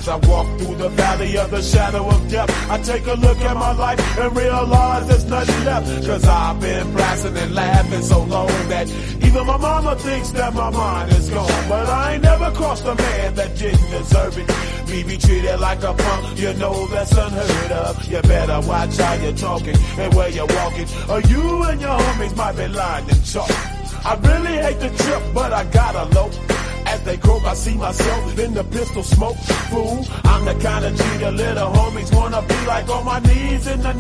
As I walk through the valley of the shadow of death, I take a look at my life and realize there's nothing left. Cause I've been blasting and laughing so long that even my mama thinks that my mind is gone. But I ain't never crossed a man that didn't deserve it. Me be treated like a punk, you know that's unheard of. You better watch how you're talking and where you're walking, or you and your homies might be lying to chalk. I really hate the trip, but I gotta low. As they croak, I see myself in the pistol smoke. Fool, I'm the kind of G the little homies wanna be like, on my knees in the